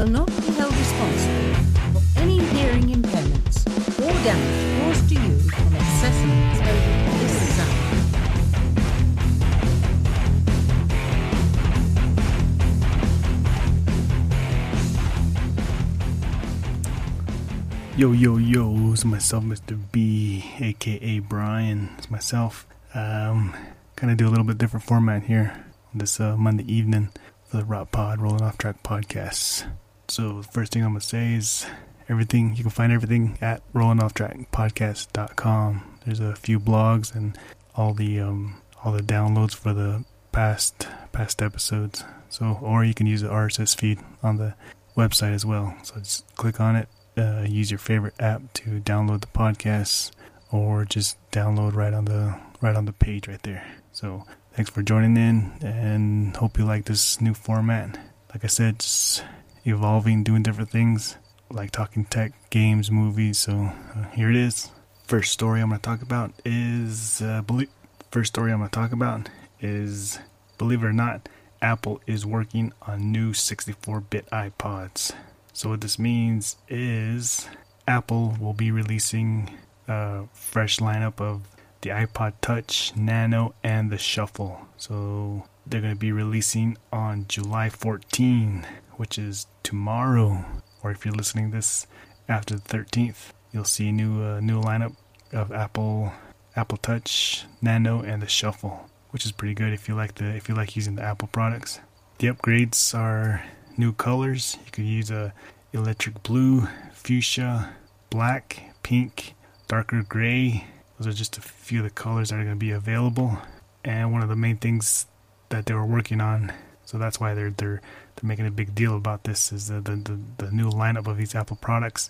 will not be held responsible for any hearing impairments or damage caused to you from excessive exposure to this sound. Yo, it's myself, Mr. B, aka Brian. It's myself. Kind of do a little bit different format here this Monday evening for the Rock Pod Rolling Off Track podcast. So the first thing I'm gonna say is everything you can find everything at rollingofftrackpodcast.com. There's a few blogs and all the downloads for the past episodes. So, or you can use the RSS feed on the website as well. So just click on it. Use your favorite app to download the podcast, or just download right on the page right there. So thanks for joining in, and hope you like this new format. Like I said, just evolving, doing different things, like talking tech, games, movies. So here it is. First story I'm going to talk about is believe it or not, Apple is working on new 64-bit iPods. So what this means is Apple will be releasing a fresh lineup of the iPod Touch, Nano, and the Shuffle. So they're going to be releasing on July 14, which is tomorrow. Or if you're listening this after the 13th, you'll see a new lineup of Apple Touch, Nano, and the Shuffle, which is pretty good if you like using the Apple products. The upgrades are new colors. You could use a electric blue, fuchsia, black, pink, darker gray. Those are just a few of the colors that are going to be available. And one of the main things that they were working on, so that's why they're making a big deal about this, is the new lineup of these Apple products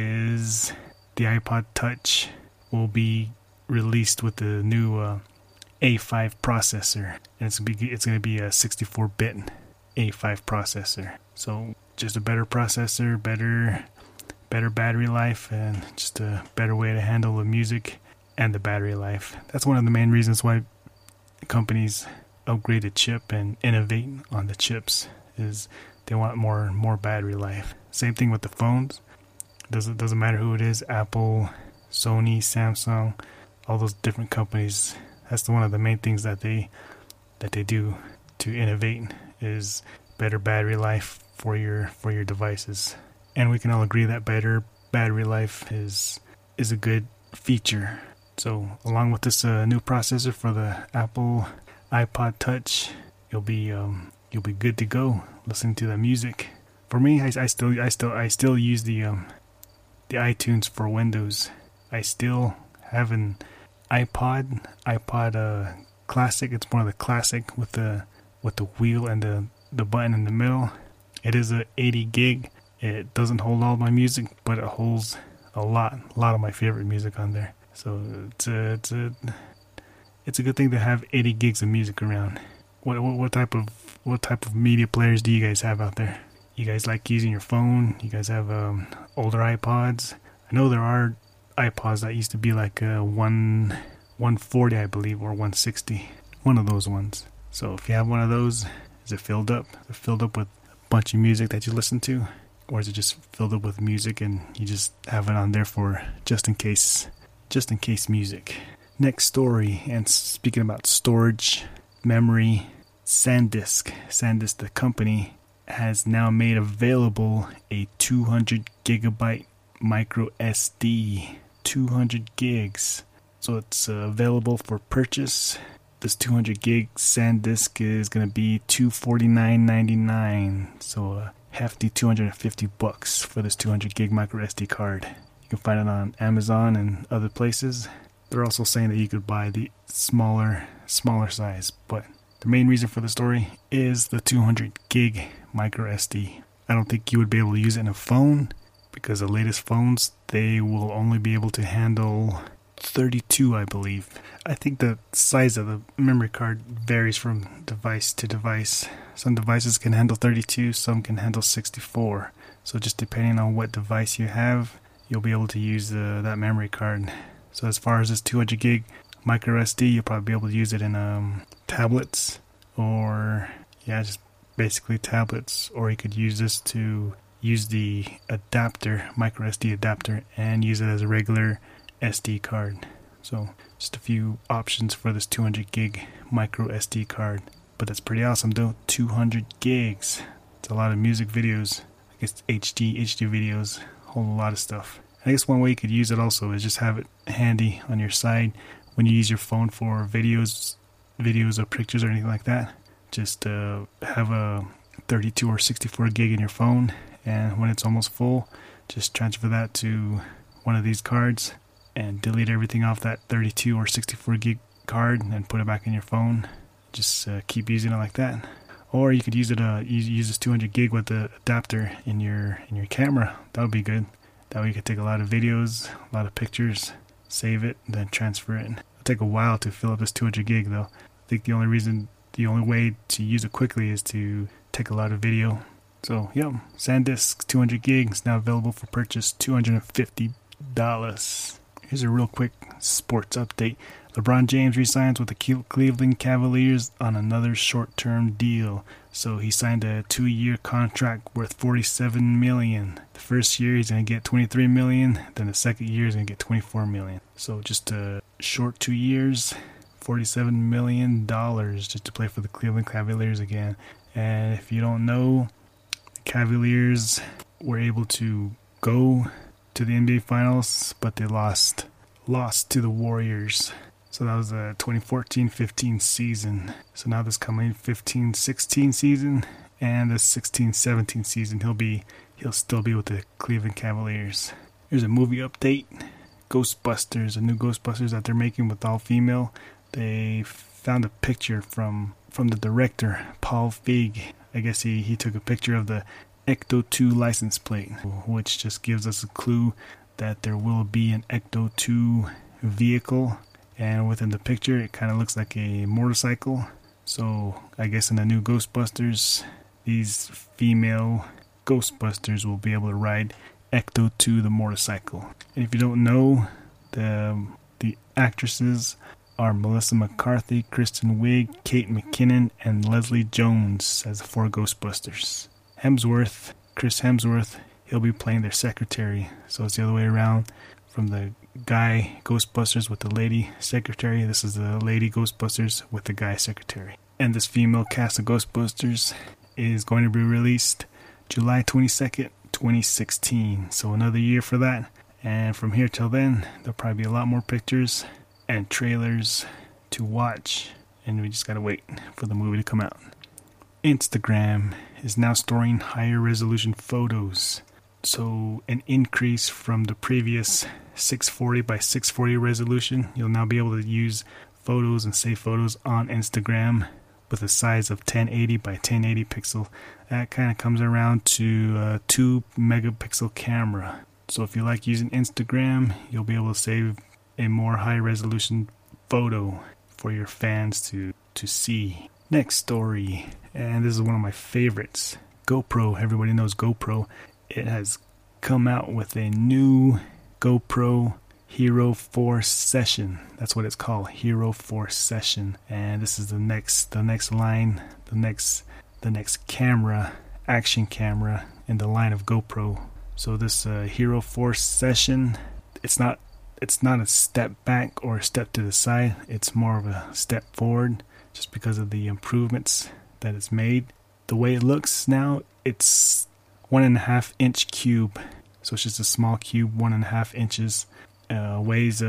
is the iPod Touch will be released with the new A5 processor, and it's going to be a 64-bit A5 processor. So just a better processor, better battery life, and just a better way to handle the music and the battery life. That's one of the main reasons why companies upgrade a chip and innovate on the chips, is they want more battery life. Same thing with the phones. Doesn't matter who it is, Apple, Sony, Samsung, all those different companies. That's one of the main things that they do to innovate, is better battery life for your devices. And we can all agree that better battery life is a good feature. So along with this new processor for the Apple iPod Touch, you'll be good to go listening to the music. For me, I still use the iTunes for Windows. I still have an iPod Classic. It's one of the Classic with the wheel and the button in the middle. It is a 80 gig. It doesn't hold all my music, but it holds a lot of my favorite music on there. So it's a good thing to have 80 gigs of music around. What type of media players do you guys have out there? You guys like using your phone? You guys have older iPods? I know there are iPods that used to be like 140, I believe, or 160. One of those ones. So if you have one of those, is it filled up? Is it filled up with a bunch of music that you listen to? Or is it just filled up with music and you just have it on there for just in case music? Next story, and speaking about storage, memory, SanDisk, the company, has now made available a 200 gigabyte micro SD, 200 gigs. So it's available for purchase. This 200 gig SanDisk is going to be $249.99. So a hefty $250 for this 200 gig micro SD card. You can find it on Amazon and other places. They're also saying that you could buy the smaller size, but the main reason for the story is the 200 gig micro SD. I don't think you would be able to use it in a phone, because the latest phones, they will only be able to handle 32, I believe. I think the size of the memory card varies from device to device. Some devices can handle 32, some can handle 64. So just depending on what device you have, you'll be able to use that memory card. So as far as this 200 gig micro SD, you'll probably be able to use it in tablets, or just basically tablets. Or you could use this to use the adapter, micro SD adapter, and use it as a regular SD card. So just a few options for this 200 gig micro SD card. But that's pretty awesome though, 200 gigs. It's a lot of music videos, I guess HD videos, a whole lot of stuff. I guess one way you could use it also is just have it handy on your side when you use your phone for videos or pictures or anything like that. Just have a 32 or 64 gig in your phone, and when it's almost full, just transfer that to one of these cards and delete everything off that 32 or 64 gig card and put it back in your phone. Just keep using it like that. Or you could use it use this 200 gig with the adapter in your camera. That would be good. That way you could take a lot of videos, a lot of pictures, save it, and then transfer it. It'll take a while to fill up this 200 gig though. I think the only way to use it quickly is to take a lot of video. So yeah, SanDisk 200 gigs now available for purchase, $250. Here's a real quick sports update. LeBron James re-signs with the Cleveland Cavaliers on another short-term deal. So he signed a 2-year contract worth $47 million. The first year he's going to get $23 million. Then the second year he's going to get $24 million. So just a short 2 years, $47 million just to play for the Cleveland Cavaliers again. And if you don't know, the Cavaliers were able to go to the NBA Finals, but they lost to the Warriors. So that was the 2014-15 season. So now this coming 15-16 season and the 16-17 season, he'll still be with the Cleveland Cavaliers. Here's a movie update. Ghostbusters, a new Ghostbusters that they're making with all female. They found a picture from the director, Paul Feig. I guess he took a picture of the Ecto 2 license plate, which just gives us a clue that there will be an Ecto 2 vehicle. And within the picture, it kind of looks like a motorcycle. So I guess in the new Ghostbusters, these female Ghostbusters will be able to ride Ecto 2, the motorcycle. And if you don't know, the actresses are Melissa McCarthy, Kristen Wiig, Kate McKinnon, and Leslie Jones as the 4 Ghostbusters. Chris Hemsworth, he'll be playing their secretary. So it's the other way around from the guy Ghostbusters with the lady secretary. This is the lady Ghostbusters with the guy secretary. And this female cast of Ghostbusters is going to be released July 22nd, 2016. So another year for that. And from here till then, there'll probably be a lot more pictures and trailers to watch. And we just gotta wait for the movie to come out. Instagram is now storing higher resolution photos. So an increase from the previous 640 by 640 resolution. You'll now be able to use photos and save photos on Instagram with a size of 1080 by 1080 pixel. That kind of comes around to a 2 megapixel camera. So if you like using Instagram, you'll be able to save a more high resolution photo for your fans to see. Next story, and this is one of my favorites. GoPro, everybody knows GoPro. It has come out with a new GoPro Hero 4 Session. That's what it's called, Hero 4 Session. And this is the next line, the next camera, action camera in the line of GoPro. So this Hero 4 Session, it's not a step back or a step to the side. It's more of a step forward, just because of the improvements that it's made. The way it looks now, it's 1.5 inch cube. So it's just a small cube, 1.5 inches. Weighs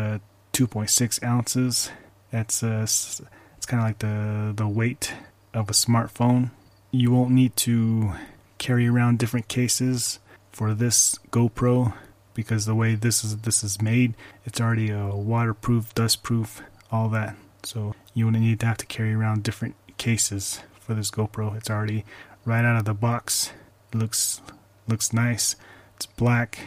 2.6 ounces. It's kind of like the weight of a smartphone. You won't need to carry around different cases for this GoPro, because the way this is made, it's already waterproof, dustproof, all that. So you wouldn't need to have to carry around different cases for this GoPro. It's already right out of the box. It looks nice. It's black,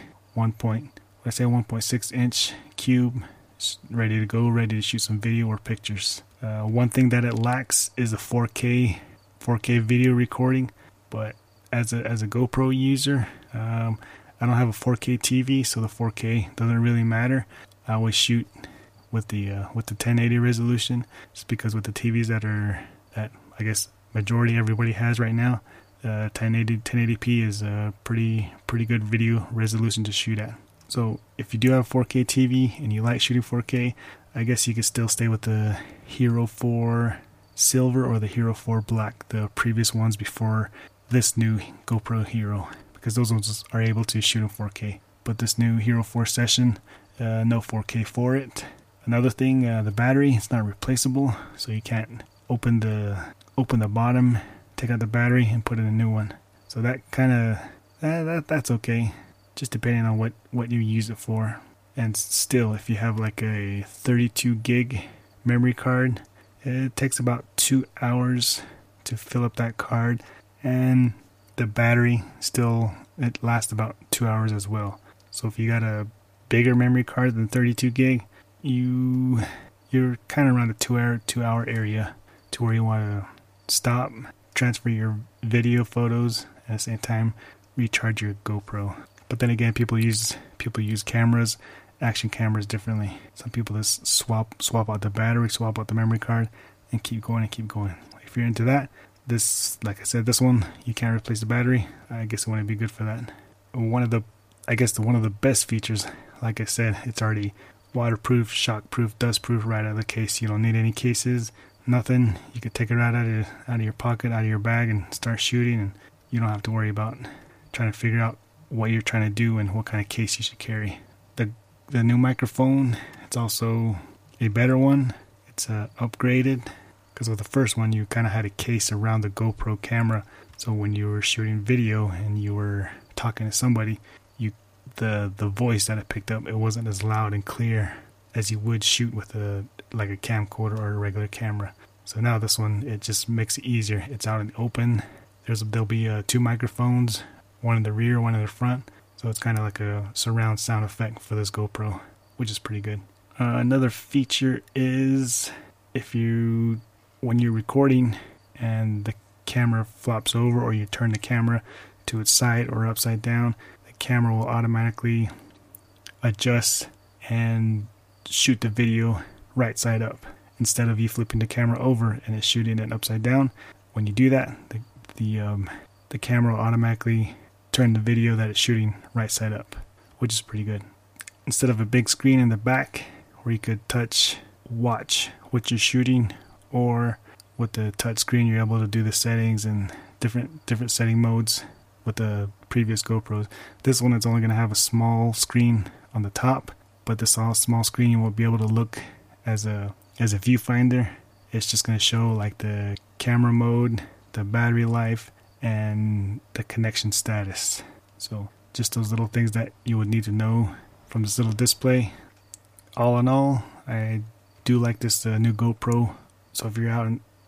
1.6 inch cube. It's ready to go, ready to shoot some video or pictures. One thing that it lacks is a 4K video recording, but as a GoPro user, I don't have a 4K TV, so the 4K doesn't really matter. I always shoot with the 1080 resolution, just because with the TVs that I guess majority everybody has right now, 1080p is a pretty good video resolution to shoot at. So if you do have a 4K TV and you like shooting 4K, I guess you could still stay with the Hero 4 Silver or the Hero 4 Black, the previous ones before this new GoPro Hero, because those ones are able to shoot in 4K. But this new Hero 4 Session, no 4K for it. Another thing, the battery, it's not replaceable, so you can't open the bottom, take out the battery, and put in a new one. So that kind of that's okay, just depending on what you use it for. And still, if you have like a 32 gig memory card, it takes about 2 hours to fill up that card, and the battery still, it lasts about 2 hours as well. So if you got a bigger memory card than 32 gig, you're kind of around the 2 hour area to where you want to stop, transfer your video photos, and at the same time recharge your GoPro. But then again, people use cameras, action cameras, differently. Some people just swap out the battery, swap out the memory card, and keep going and keep going. If you're into that, this, like I said, this one you can't replace the battery. I guess it wouldn't be good for that. One of the best features, like I said, it's already waterproof, shockproof, dustproof right out of the case. You don't need any cases, nothing. You could take it right out of your pocket, out of your bag, and start shooting, and you don't have to worry about trying to figure out what you're trying to do and what kind of case you should carry. The new microphone, it's also a better one. It's upgraded, because with the first one you kind of had a case around the GoPro camera, so when you were shooting video and you were talking to somebody, the voice that it picked up, it wasn't as loud and clear as you would shoot with a camcorder or a regular camera. So now this one, it just makes it easier. It's out in the open. There'll be 2 microphones, one in the rear, one in the front. So it's kind of like a surround sound effect for this GoPro, which is pretty good. Another feature is when you're recording and the camera flops over, or you turn the camera to its side or upside down, the camera will automatically adjust and shoot the video right side up, instead of you flipping the camera over and it's shooting it upside down. When you do that, the camera will automatically turn the video that it's shooting right side up, which is pretty good. Instead of a big screen in the back where you could watch what you're shooting, or with the touch screen you're able to do the settings and different setting modes with the previous GoPros. This one is only going to have a small screen on the top, but this small screen you won't be able to look as a viewfinder. It's just going to show like the camera mode, the battery life, and the connection status. So just those little things that you would need to know from this little display. All in all, I do like this new GoPro. So if you're out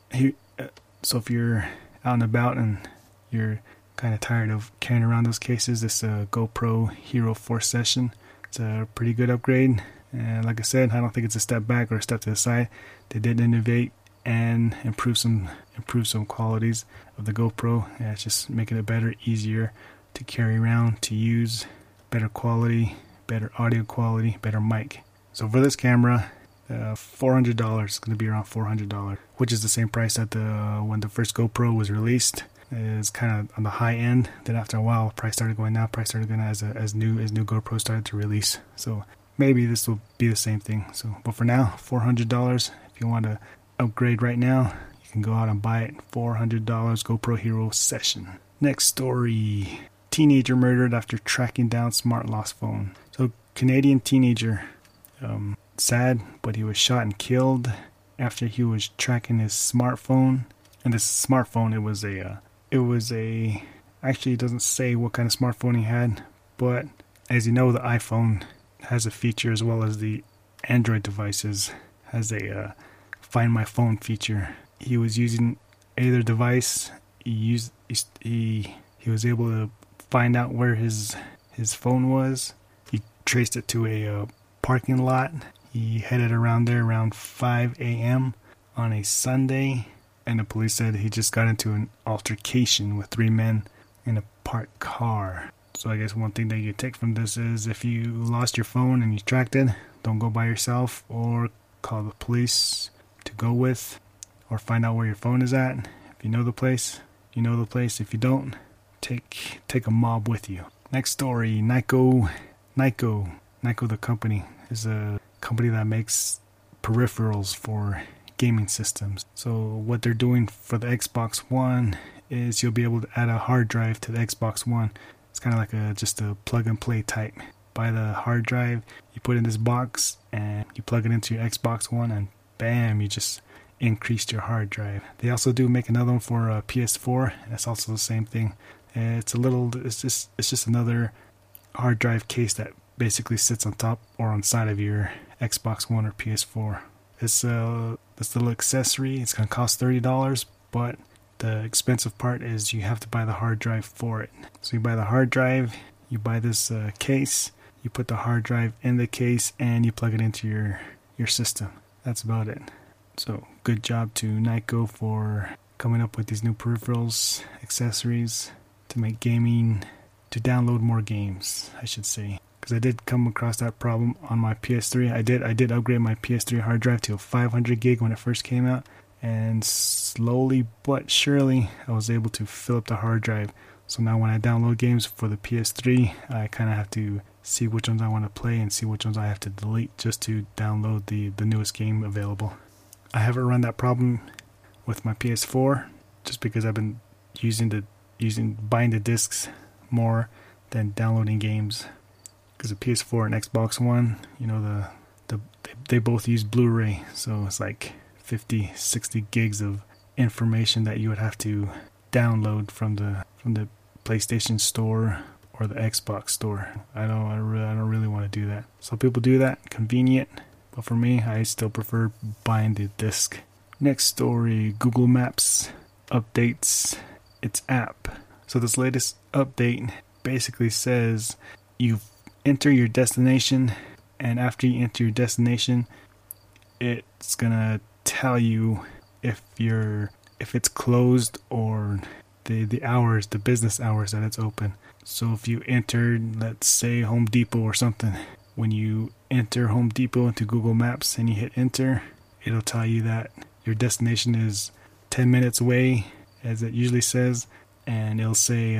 and about and you're kind of tired of carrying around those cases, this GoPro Hero 4 Session, it's a pretty good upgrade. And like I said, I don't think it's a step back or a step to the side. They did innovate and improve some qualities of the GoPro. Yeah, it's just making it better, easier to carry around, to use, better quality, better audio quality, better mic. So for this camera, $400, it's going to be around $400, which is the same price that when the first GoPro was released. It's kind of on the high end. Then after a while, price started going down. Price started going down as new GoPro started to release. So maybe this will be the same thing. So, but for now, $400. If you want to upgrade right now, you can go out and buy it. $400 GoPro Hero Session. Next story: teenager murdered after tracking down smart lost phone. So Canadian teenager, sad, but he was shot and killed after he was tracking his smartphone. And this smartphone, it was a actually, it doesn't say what kind of smartphone he had, but as you know, the iPhone has a feature, as well as the Android devices has a Find My Phone feature. He was using either device. He was able to find out where his phone was. He traced it to a parking lot. He headed around there around 5 a.m. on a Sunday, and the police said he just got into an altercation with 3 men in a parked car. So I guess one thing that you take from this is, if you lost your phone and you tracked it, don't go by yourself, or call the police to go with, or find out where your phone is at. If you know the place, You know the place. If you don't, take a mob with you. Next story, Nyko the company is a company that makes peripherals for gaming systems. So what they're doing for the Xbox One is you'll be able to add a hard drive to the Xbox One. It's kind of like just a plug and play type. Buy the hard drive, you put it in this box, and you plug it into your Xbox One, and bam, you just increased your hard drive. They also do make another one for PS4, and it's also the same thing. It's just another hard drive case that basically sits on top or on side of your Xbox One or PS4. This little accessory, it's gonna cost $30, but the expensive part is you have to buy the hard drive for it. So you buy the hard drive, you buy this case, you put the hard drive in the case, and you plug it into your system. That's about it. So good job to Nyko for coming up with these new peripherals, accessories to make gaming, to download more games, I should say. Because I did come across that problem on my PS3. I did upgrade my PS3 hard drive to a 500 gig when it first came out, and slowly but surely I was able to fill up the hard drive. So now when I download games for the PS3, I kind of have to see which ones I want to play and see which ones I have to delete just to download the newest game available. I haven't run that problem with my PS4 just because I've been buying the discs more than downloading games. Because the PS4 and Xbox One, you know, they both use Blu-ray, so it's like 50, 60 gigs of information that you would have to download from the PlayStation Store or the Xbox Store. I don't really want to do that. Some people do that, convenient, but for me, I still prefer buying the disc. Next story, Google Maps updates its app. So this latest update basically says you enter your destination, and after you enter your destination, it's gonna tell you if it's closed or the business hours that it's open. So if you entered, let's say, Home Depot or something, when you enter Home Depot into Google Maps and you hit enter, it'll tell you that your destination is 10 minutes away, as it usually says, and it'll say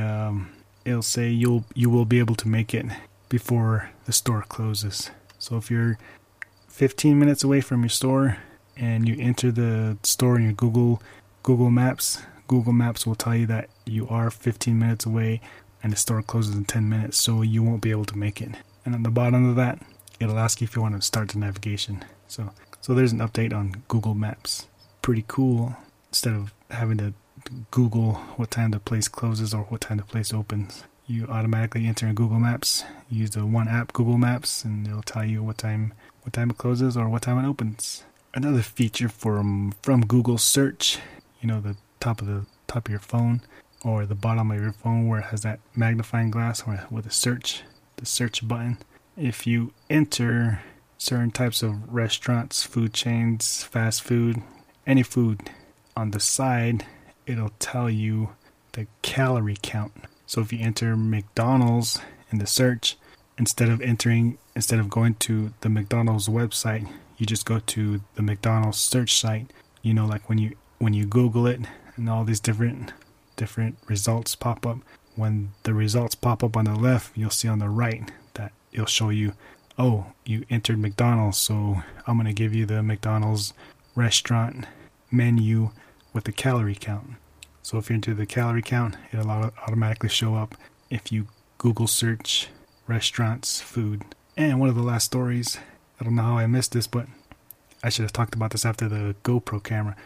you will be able to make it before the store closes. So if you're 15 minutes away from your store and you enter the store in your Google Maps will tell you that you are 15 minutes away and the store closes in 10 minutes, so you won't be able to make it. And on the bottom of that, it'll ask you if you want to start the navigation. So there's an update on Google Maps. Pretty cool. Instead of having to Google what time the place closes or what time the place opens, you automatically enter in Google Maps. Use the one app, Google Maps, and it'll tell you what time it closes or what time it opens. Another feature from Google Search, you know, the top of your phone or the bottom of your phone where it has that magnifying glass or with the search button. If you enter certain types of restaurants, food chains, fast food, any food, on the side, it'll tell you the calorie count. So if you enter McDonald's in the search, instead of going to the McDonald's website, you just go to the McDonald's search site. You know, like when you Google it and all these different results pop up. When the results pop up on the left, you'll see on the right that it'll show you, oh, you entered McDonald's, so I'm going to give you the McDonald's restaurant menu with the calorie count. So if you're into the calorie count, it'll automatically show up if you Google search restaurants, food. And one of the last stories, I don't know how I missed this, but I should have talked about this after the GoPro camera.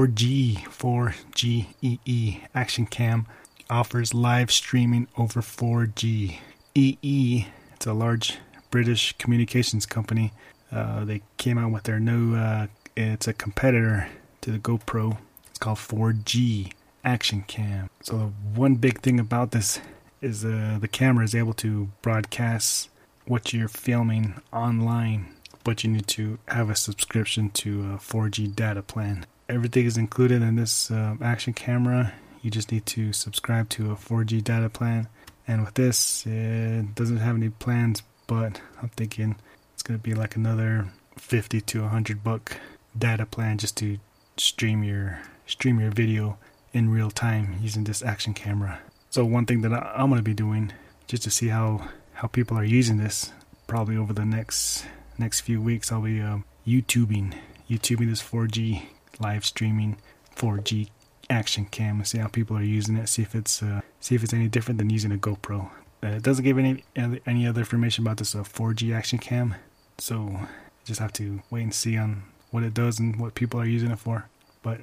4GEE Action Cam offers live streaming over 4G. EE, it's a large British communications company. They came out with their new, it's a competitor to the GoPro. It's called 4G Action Cam. So one big thing about this is the camera is able to broadcast what you're filming online, but you need to have a subscription to a 4G data plan. Everything is included in this action camera. You just need to subscribe to a 4G data plan. And with this, it doesn't have any plans, but I'm thinking it's going to be like another $50 to $100 data plan just to stream your video in real time using this action camera. So one thing that I'm going to be doing just to see how people are using this, probably over the next few weeks, I'll be YouTubing this 4G live streaming 4G action cam and see how people are using it. See if it's any different than using a GoPro. It doesn't give any other information about this 4G action cam, so just have to wait and see on what it does and what people are using it for. But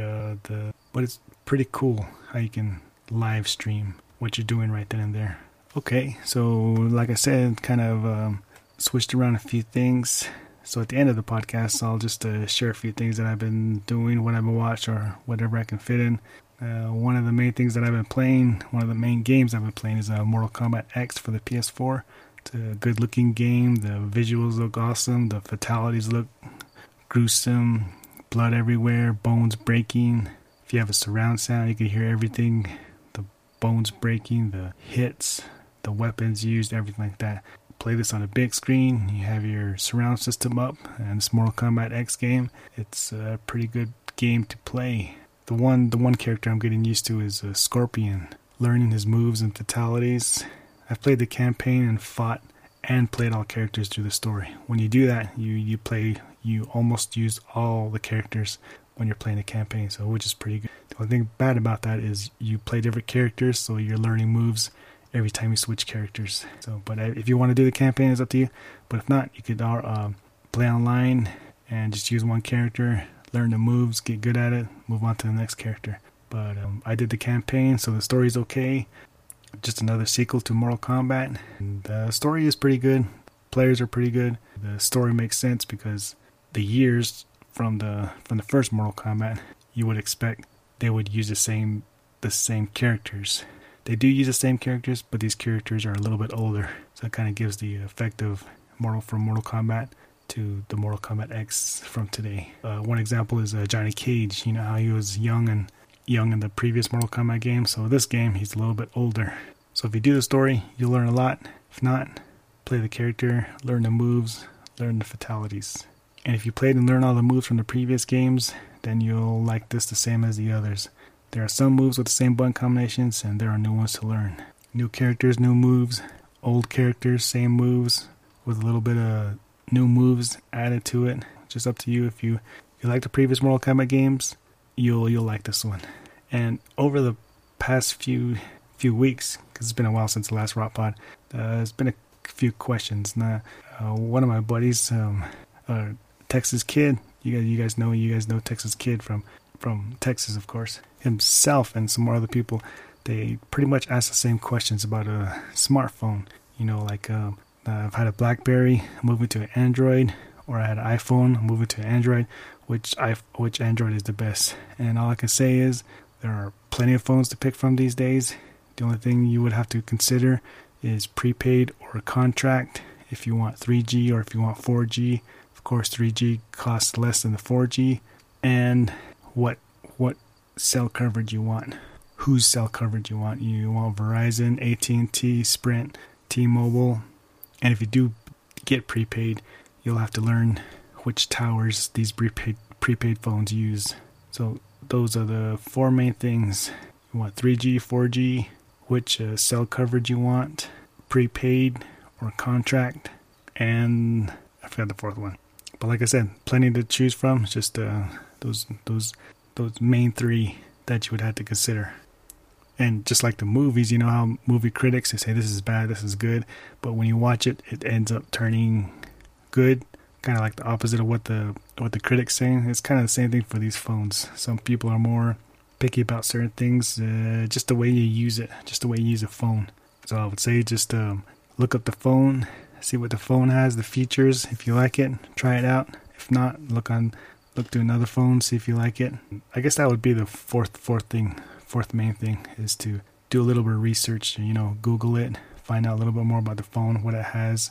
but it's pretty cool how you can live stream what you're doing right then and there. Okay, so like I said, kind of switched around a few things. So at the end of the podcast, I'll just share a few things that I've been doing, what I've been watching, or whatever I can fit in. One of the main things that I've been playing, one of the main games I've been playing is Mortal Kombat X for the PS4. It's a good looking game. The visuals look awesome. The fatalities look gruesome. Blood everywhere. Bones breaking. If you have a surround sound, you can hear everything. The bones breaking, the hits, the weapons used, everything like that. Play this on a big screen. You have your surround system up, and it's Mortal Kombat X game. It's a pretty good game to play. The one character I'm getting used to is Scorpion, learning his moves and fatalities. I've played the campaign and fought and played all characters through the story. When you do that, you almost use all the characters when you're playing the campaign, so which is pretty good. The only thing bad about that is you play different characters, so you're learning moves every time you switch characters. So, but if you want to do the campaign, it's up to you. But if not, you could play online and just use one character, learn the moves, get good at it, move on to the next character. But I did the campaign, so the story's okay. Just another sequel to Mortal Kombat. And the story is pretty good. Players are pretty good. The story makes sense because the years from the first Mortal Kombat, you would expect they would use the same characters. They do use the same characters, but these characters are a little bit older, so it kind of gives the effect of Mortal Kombat to the Mortal Kombat X from today. One example is Johnny Cage. You know how he was young in the previous Mortal Kombat game, so this game he's a little bit older. So if you do the story, you'll learn a lot. If not, play the character, learn the moves, learn the fatalities. And if you played and learned all the moves from the previous games, then you'll like this the same as the others. There are some moves with the same button combinations, and there are new ones to learn. New characters, new moves. Old characters, same moves, with a little bit of new moves added to it. Just up to you. If you like the previous Mortal Kombat games, you'll like this one. And over the past few weeks, because it's been a while since the last Rock Pod, there's been a few questions. Now, one of my buddies, Texas Kid, you guys know Texas Kid from Texas, of course, himself and some more other people, they pretty much ask the same questions about a smartphone. You know, like I've had a BlackBerry, moving to an Android, or I had an iPhone, moving to Android. Which Android is the best? And all I can say is there are plenty of phones to pick from these days. The only thing you would have to consider is prepaid or a contract. If you want 3G or if you want 4G, of course 3G costs less than the 4G. And what cell coverage you want, whose cell coverage you want. You want Verizon, AT&T, Sprint, T-Mobile. And if you do get prepaid, you'll have to learn which towers these prepaid phones use. So those are the four main things. You want 3G, 4G, which cell coverage you want, prepaid or contract, and I forgot the fourth one. But like I said, plenty to choose from. It's just those main three that you would have to consider. And just like the movies, you know how movie critics, they say this is bad, this is good, but when you watch it, it ends up turning good. Kind of like the opposite of what the critics saying. It's kind of the same thing for these phones. Some people are more picky about certain things, just the way you use it, just the way you use a phone. So I would say just look up the phone, see what the phone has, the features. If you like it, try it out. If not, look to another phone, see if you like it. I guess that would be the fourth main thing, is to do a little bit of research. You know, Google it, find out a little bit more about the phone, what it has,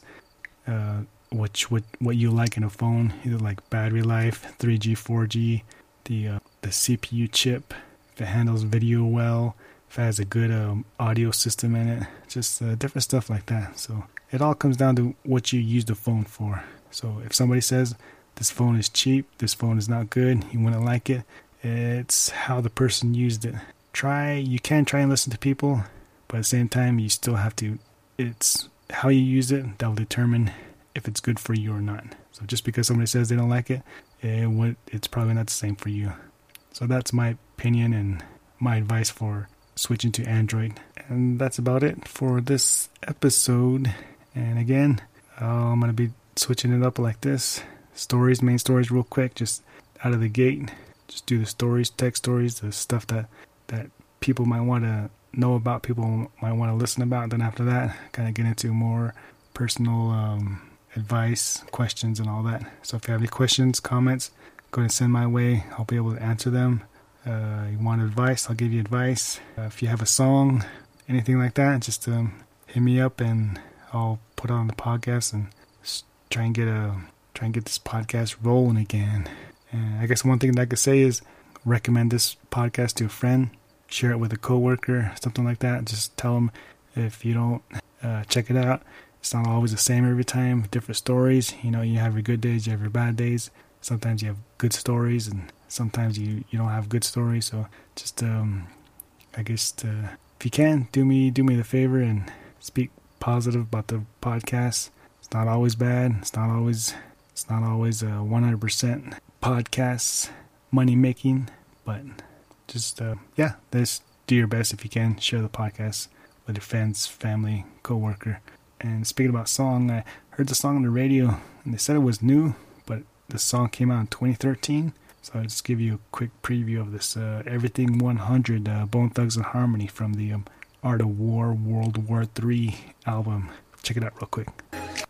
what you like in a phone, either like battery life, 3G, 4G, the CPU chip, if it handles video well, if it has a good audio system in it, just different stuff like that. So it all comes down to what you use the phone for. So if somebody says this phone is cheap, this phone is not good, you wouldn't like it, It's how the person used it. You can try and listen to people, but at the same time, you still have to, it's how you use it that will determine if it's good for you or not. So just because somebody says they don't like it, it's probably not the same for you. So that's my opinion and my advice for switching to Android. And that's about it for this episode. And again, I'm going to be switching it up like this. Main stories real quick, just out of the gate. Just do the stories, text stories, the stuff that people might want to know about, people might want to listen about. Then after that, kind of get into more personal advice, questions, and all that. So if you have any questions, comments, go ahead and send my way. I'll be able to answer them. You want advice, I'll give you advice. If you have a song, anything like that, just hit me up and I'll put it on the podcast and try and get this podcast rolling again. And I guess one thing that I could say is recommend this podcast to a friend, share it with a coworker, something like that. Just tell them if you don't check it out. It's not always the same every time. Different stories. You have your good days, you have your bad days. Sometimes you have good stories, and sometimes you don't have good stories. So just I guess if you can, do me the favor and speak positive about the podcast. It's not always bad. It's not always 100% podcasts money making, but just just do your best if you can. Share the podcast with your friends, family, coworker. And speaking about song, I heard the song on the radio and they said it was new, but the song came out in 2013. So I'll just give you a quick preview of this Everything 100 Bone Thugs-n-Harmony from the Art of War World War III album. Check it out real quick.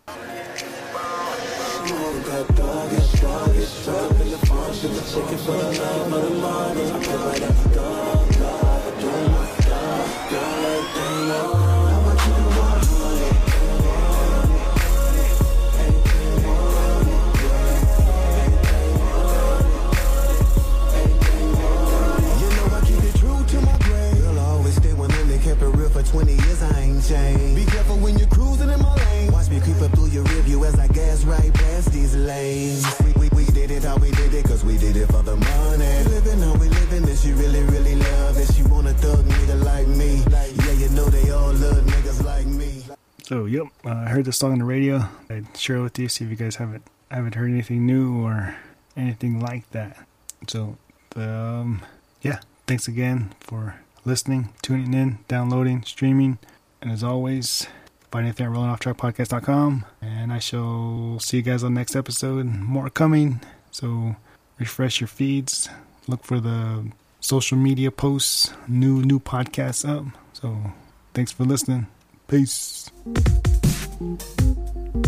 Kept it real for 20 years, I ain't changed. Be careful when you're cruising in my lane. Watch me creep up through your rearview as I gas right past these lanes. We did it how we did it, cause we did it for the money. Living how we living, this you really, really love. This you want a thug nigga like me. Yeah, you know they all love niggas like me. So, yep, I heard this song on the radio. I'd share it with you, see if you guys haven't heard anything new or anything like that. So, thanks again for listening, tuning in, downloading, streaming, and as always, find anything at rollingofftrackpodcast.com, and I shall see you guys on the next episode. More coming, so refresh your feeds, look for the social media posts, new podcasts up. So thanks for listening. Peace.